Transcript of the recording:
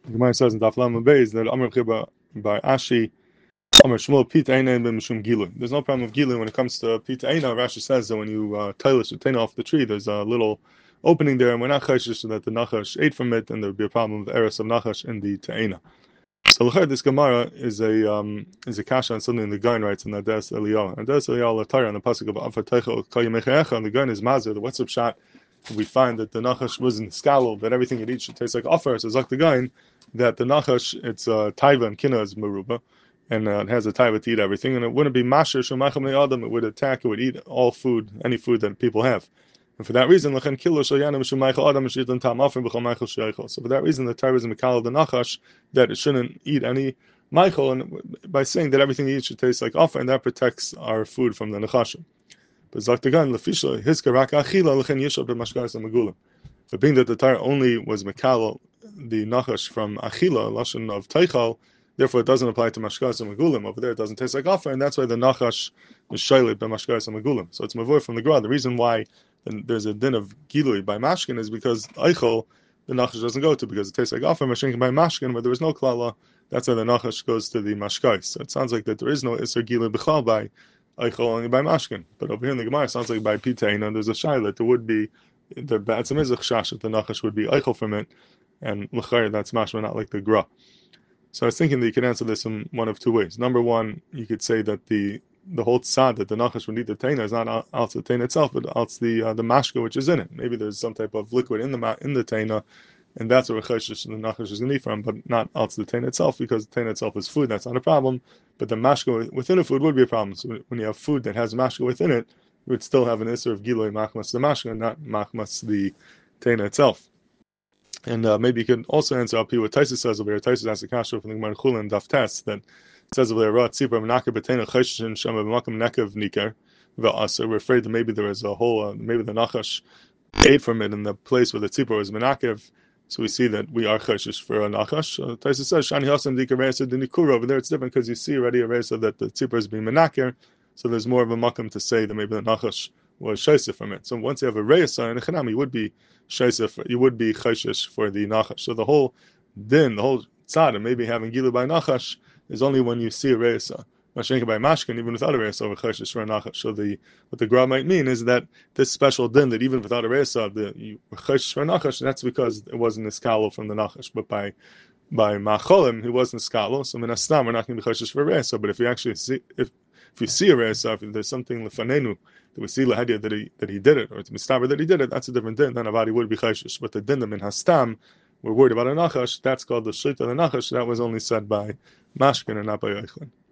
The Gemara says in Daf Lamed Beis that Amar Chiba by Ashi Amar Shmuel Pita Eina ben Mishum Gilui. There's no problem with Gilui when it comes to Pita Eina. Rashi says that when you tailish the Taina off the tree, there's a little opening there, and we're not chayshish that the Nachash ate from it, and there would be a problem with the eris of Nachash in the Taina. So this Gemara is a kasha on something the Gaon writes in the Des Eliyahu. And Des Eliyahu Latara on the pasuk of Afatecha Kayamechaecha, and the Gaon is Mazir. The what's up shot? We find that the Nachash was in scalo, that everything it eats should taste like offer. So Zak the Gaon that the Nachash, it's taiva and kina is meruba, and it has a taiva to eat everything, and it wouldn't be masher shumacham adam. It would attack. It would eat all food, any food that people have. And for that reason, lechen kilo shayanam shumaychal adam shidlan tam afrim b'chol maychal sheichel. So for that reason, the Torah is mikal the Nachash that it shouldn't eat any maychal, and by saying that everything it eats should taste like offer, and that protects our food from the Nachashim. But Zaktagan lefisha hiskarak achila lechen yishab b'mashkaras amagulim. But being that the Torah only was mikal the Nachash from achila, lashon of teichal, therefore it doesn't apply to mashkaras amagulim. Over there, it doesn't taste like offer, and that's why the Nachash is shaylit b'mashkaras amagulim. So it's mavur from the Gra. The reason why there's a din of gilui by mashkin is because eichel the nachash doesn't go to, because it tastes like offer. Mashinkin by mashkin where there was no klala, that's why the nachash goes to the mashkais. So it sounds like that there is no iser gilui b'chal by eichel, only by mashkin. But over here in the Gemara, it sounds like by pitein, and there's a shayla, there would be the ba'atzim is a chash that the nachash would be eichel from it, and l'chayr that's mashma, not like the gra. So I was thinking that you could answer this in one of two ways. Number one, you could say that the whole tzad that the nachash would eat the taina is not out the taina itself, but out the mashka which is in it. Maybe there's some type of liquid in the taina, and that's what the nachash is going to eat from, but not out the taina itself, because the taina itself is food. That's not a problem. But the mashka within a food would be a problem. So when you have food that has mashka within it, you would still have an isser of giloi machmas the mashka, not machmas the taina itself. And maybe you could also answer up here what Taisa says over here. Taisa has a kasha from the Gemara Chulin and Daf Tes that says over there, Ra tzipra menaka b'teina cheshin shama b'makam nekav niker v'asa. We're afraid that maybe there is a whole, maybe the nachash ate from it in the place where the tzipra was menakev. So we see that we are cheshish for a nachash. Taisa says shani hasam dika reisa d'nikura. Over there it's different because you see already a reisa that the tzipra is being menaker. So there's more of a makam to say that maybe the nachash was shaisa from it. So once you have a reisa and a chanam, you would be shaisa, you would be chayshish for the nachash. So the whole din, the whole tzad, and maybe having gilu by nachash is only when you see a reisa. Mashenka by mashkin, even without a reisa, over chayshish for a nachash. So what the gra might mean is that this special din, that even without a reisa, you were chayshish for a nachash, and that's because it wasn't a skalo from the nachash. But by macholim, he wasn't a skalo, so minastam, we're not going to be chayshish for a reisa. But if you actually see, if you see a reisa, if there's something lefanenu that we see lahadiyah that he did it, or it's mistaber that he did it, that's a different din. Then avadi would be chayshish. But the din of min hastam, we're worried about a nachash. That's called the shlit of the nachash. That was only said by mashkin and not by eichlin.